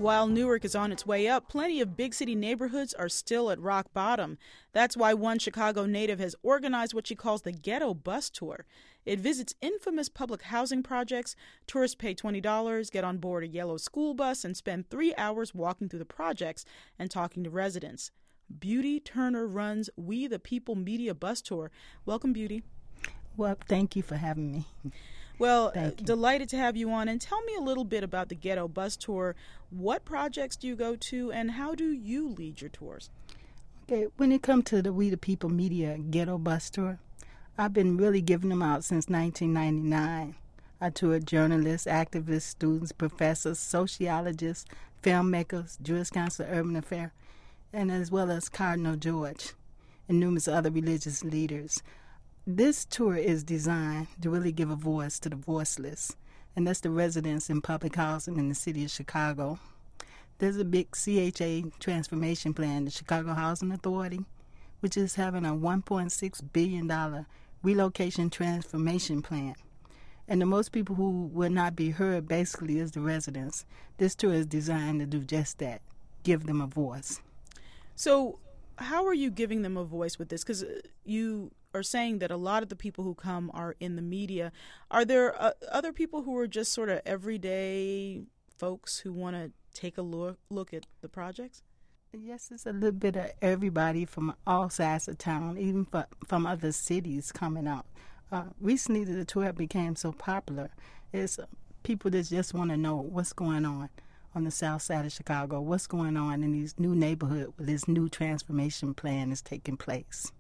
While Newark is on its way up, plenty of big city neighborhoods are still at rock bottom. That's why one Chicago native has organized what she calls the Ghetto Bus Tour. It visits infamous public housing projects. Tourists pay $20, get on board a yellow school bus, and spend 3 hours walking through the projects and talking to residents. Beauty Turner runs We the People Media Bus Tour. Welcome, Beauty. Well, thank you for having me. Well, delighted to have you on. And tell me a little bit about the Ghetto Bus Tour. What projects do you go to, and how do you lead your tours? Okay, when it comes to the We the People Media Ghetto Bus Tour, I've been really giving them out since 1999. I toured journalists, activists, students, professors, sociologists, filmmakers, Jewish Council Urban Affairs, and as well as Cardinal George and numerous other religious leaders. This tour is designed to really give a voice to the voiceless, and that's the residents in public housing in the city of Chicago. There's a big CHA transformation plan, the Chicago Housing Authority, which is having a $1.6 billion relocation transformation plan. And the most people who will not be heard basically is the residents. This tour is designed to do just that, give them a voice. So how are you giving them a voice with this? Because you are saying that a lot of the people who come are in the media. Are there other people who are just sort of everyday folks who want to take a look at the projects? Yes, it's a little bit of everybody from all sides of town, even from other cities coming out. Recently, the tour became so popular. It's people that just want to know what's going on the south side of Chicago, what's going on in these new neighborhoods where this new transformation plan is taking place.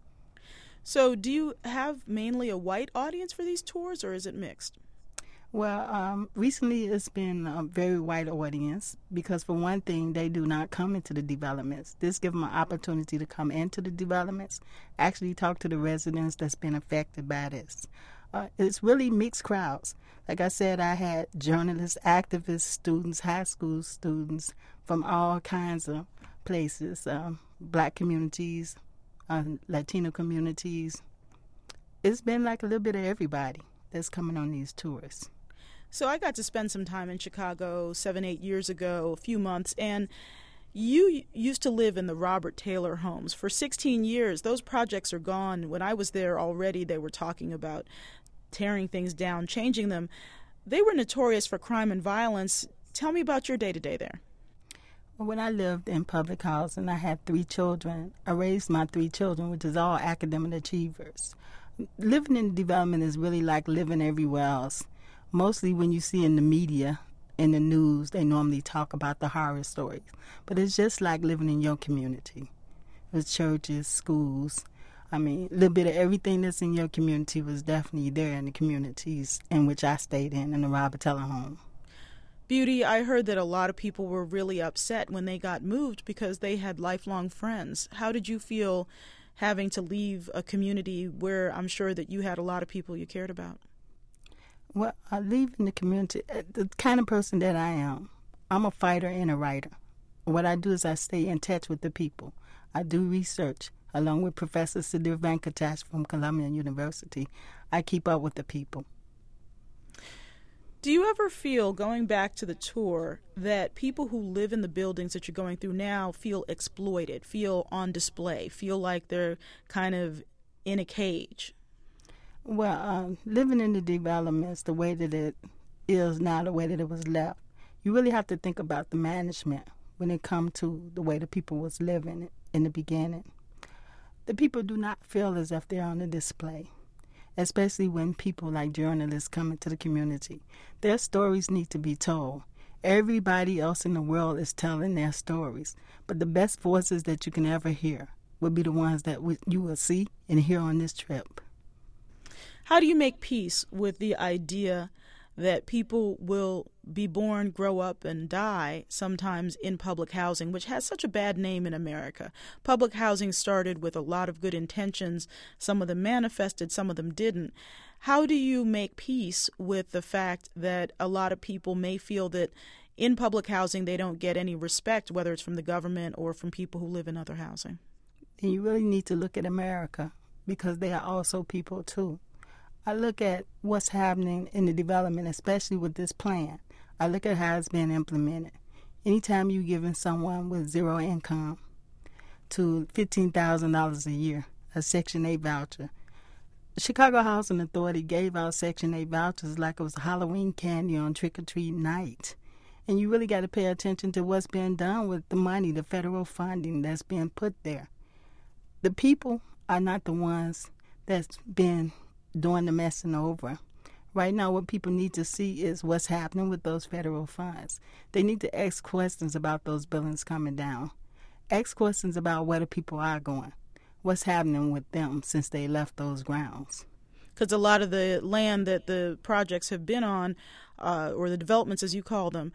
So do you have mainly a white audience for these tours, or is it mixed? Well, recently it's been a very white audience because, for one thing, they do not come into the developments. This gives them an opportunity to come into the developments, actually talk to the residents that's been affected by this. It's really mixed crowds. Like I said, I had journalists, activists, students, high school students from all kinds of places, black communities, Latino communities. It's been like a little bit of everybody that's coming on these tours. So I got to spend some time in Chicago 7-8 years ago, a few months, and you used to live in the Robert Taylor homes. For 16 years, those projects are gone. When I was there already, they were talking about tearing things down, changing them. They were notorious for crime and violence. Tell me about your day-to-day there. When I lived in public housing, I had 3 children. I raised my 3 children, which is all academic achievers. Living in development is really like living everywhere else. Mostly when you see in the media, in the news, they normally talk about the horror stories. But it's just like living in your community, with churches, schools. I mean, a little bit of everything that's in your community was definitely there in the communities in which I stayed in the Robert Taylor home. Beauty, I heard that a lot of people were really upset when they got moved because they had lifelong friends. How did you feel having to leave a community where I'm sure that you had a lot of people you cared about? Well, leaving the community, the kind of person that I am, I'm a fighter and a writer. What I do is I stay in touch with the people. I do research. Along with Professor Sudhir Venkatesh from Columbia University, I keep up with the people. Do you ever feel, going back to the tour, that people who live in the buildings that you're going through now feel exploited, feel on display, feel like they're kind of in a cage? Well, living in the developments the way that it is now, the way that it was left, you really have to think about the management when it comes to the way the people was living in the beginning. The people do not feel as if they're on a display, especially when people like journalists come into the community. Their stories need to be told. Everybody else in the world is telling their stories, but the best voices that you can ever hear will be the ones that you will see and hear on this trip. How do you make peace with the idea that people will be born, grow up, and die sometimes in public housing, which has such a bad name in America? Public housing started with a lot of good intentions. Some of them manifested, some of them didn't. How do you make peace with the fact that a lot of people may feel that in public housing they don't get any respect, whether it's from the government or from people who live in other housing? And you really need to look at America, because they are also people too. I look at what's happening in the development, especially with this plan. I look at how it's being implemented. Anytime you're giving someone with zero income to $15,000 a year, a Section 8 voucher. The Chicago Housing Authority gave out Section 8 vouchers like it was Halloween candy on trick-or-treat night. And you really got to pay attention to what's being done with the money, the federal funding that's being put there. The people are not the ones that's been doing the messing over. Right now, what people need to see is what's happening with those federal funds. They need to ask questions about those billings coming down. Ask questions about where the people are going. What's happening with them since they left those grounds. Because a lot of the land that the projects have been on, or the developments as you call them,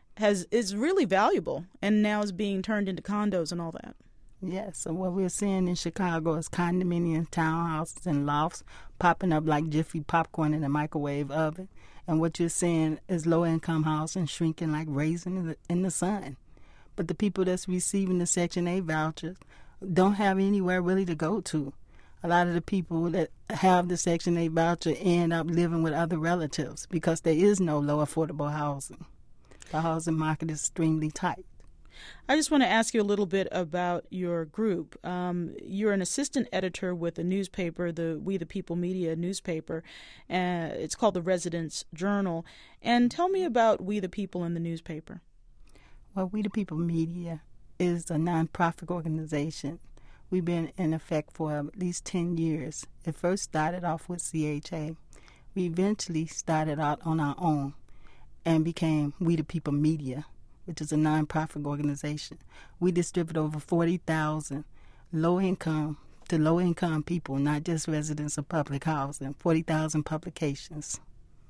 is really valuable and now is being turned into condos and all that. Yes, and what we're seeing in Chicago is condominiums, townhouses, and lofts popping up like Jiffy popcorn in a microwave oven. And what you're seeing is low-income housing shrinking like raisins in the sun. But the people that's receiving the Section 8 vouchers don't have anywhere really to go to. A lot of the people that have the Section 8 voucher end up living with other relatives because there is no low affordable housing. The housing market is extremely tight. I just want to ask you a little bit about your group. You're an assistant editor with a newspaper, the We the People Media newspaper. It's called the Residents Journal. And tell me about We the People in the newspaper. Well, We the People Media is a nonprofit organization. We've been in effect for at least 10 years. It first started off with CHA. We eventually started out on our own and became We the People Media, which is a nonprofit organization. We distribute over 40,000 low-income to low-income people, not just residents of public housing, 40,000 publications.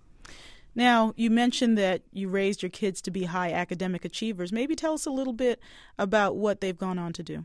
Now, you mentioned that you raised your kids to be high academic achievers. Maybe tell us a little bit about what they've gone on to do.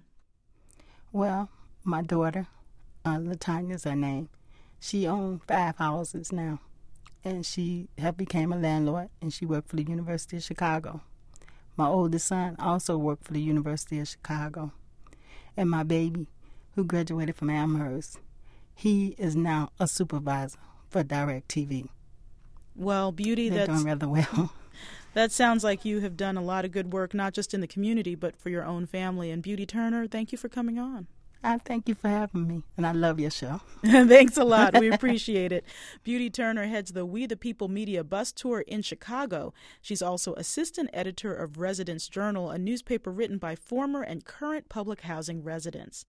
Well, my daughter, Latanya's her name, she owns 5 houses now, and she have became a landlord, and she worked for the University of Chicago. My oldest son also worked for the University of Chicago. And my baby, who graduated from Amherst, he is now a supervisor for DirecTV. Well, Beauty, they're doing rather well. That sounds like you have done a lot of good work, not just in the community, but for your own family. And Beauty Turner, thank you for coming on. I thank you for having me, and I love your show. Thanks a lot. We appreciate it. Beauty Turner heads the We the People Media bus tour in Chicago. She's also assistant editor of Residents Journal, a newspaper written by former and current public housing residents.